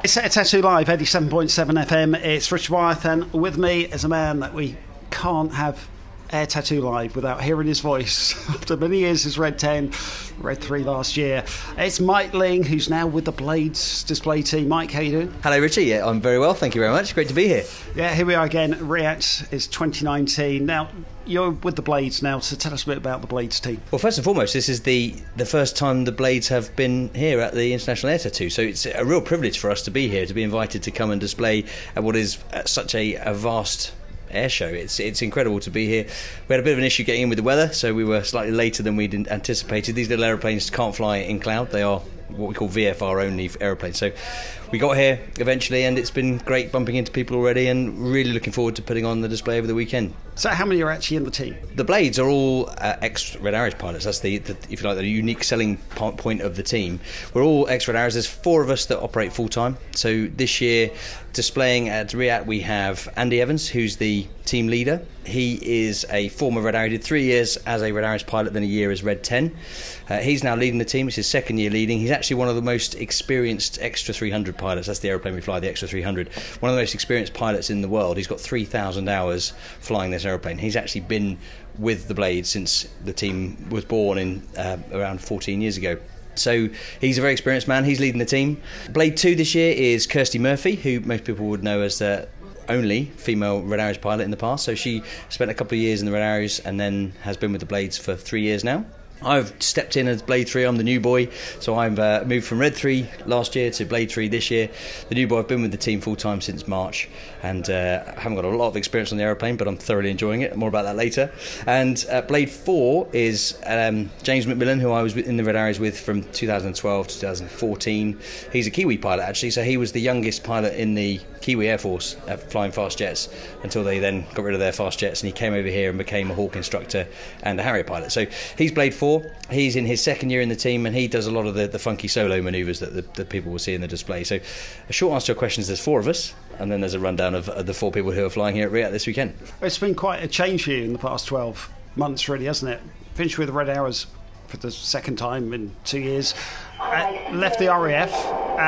It's Tattoo Live, 87.7 FM. It's Richard Wyeth, and with me is a man that we can't have Air Tattoo Live without hearing his voice. After many years as Red 10, Red 3 last year. It's Mike Ling, who's now with the Blades display team. Mike, how you doing? Hello, Richie. Yeah, I'm very well, thank you very much. Great to be here. Yeah, here we are again. React is 2019. Now, you're with the Blades now, so tell us a bit about the Blades team. Well, first and foremost, this is the first time the Blades have been here at the International Air Tattoo, so it's a real privilege for us to be here, to be invited to come and display at what is such a vast air show. It's incredible to be here. We had a bit of an issue getting in with the weather, so we were slightly later than we'd anticipated. These little aeroplanes can't fly in cloud. They are what we call VFR only aeroplanes. So we got here eventually, and it's been great bumping into people already, and really looking forward to putting on the display over the weekend. So how many are actually in the team? The Blades are all ex-Red Arrows pilots. That's the if you like, the unique selling point of the team. We're all ex-Red Arrows. There's 4 of us that operate full-time. So this year, displaying at React, we have Andy Evans, who's the team leader. He is a former Red Arrow. He did 3 years as a Red Arrows pilot, then a year as Red 10. He's now leading the team. It's his second year leading. He's actually one of the most experienced Extra 300 pilots. That's the aeroplane we fly, the Extra 300. One of the most experienced pilots in the world. He's got 3,000 hours flying this aeroplane. He's actually been with the Blades since the team was born in around 14 years ago. So he's a very experienced man. He's leading the team. Blade 2 this year is Kirsty Murphy, who most people would know as the only female Red Arrows pilot in the past. So she spent a couple of years in the Red Arrows and then has been with the Blades for 3 years now. I've stepped in as Blade 3. I'm the new boy, so I've moved from Red 3 last year to Blade 3 this year. The new boy. I've been with the team full time since March, and I haven't got a lot of experience on the aeroplane, but I'm thoroughly enjoying it. More about that later. And Blade 4 is James McMillan, who I was in the Red Arrows with from 2012 to 2014. He's a Kiwi pilot, actually, so he was the youngest pilot in the Kiwi Air Force flying fast jets until they then got rid of their fast jets, and he came over here and became a Hawk instructor and a Harrier pilot. So he's Blade 4. He's in his second year in the team, and he does a lot of the funky solo manoeuvres that the people will see in the display. So a short answer to your question is there's 4 of us, and then there's a rundown of the 4 people who are flying here at React this weekend. It's been quite a change for you in the past 12 months, really, hasn't it? Finished with the Red Arrows for the second time in 2 years. Left the RAF,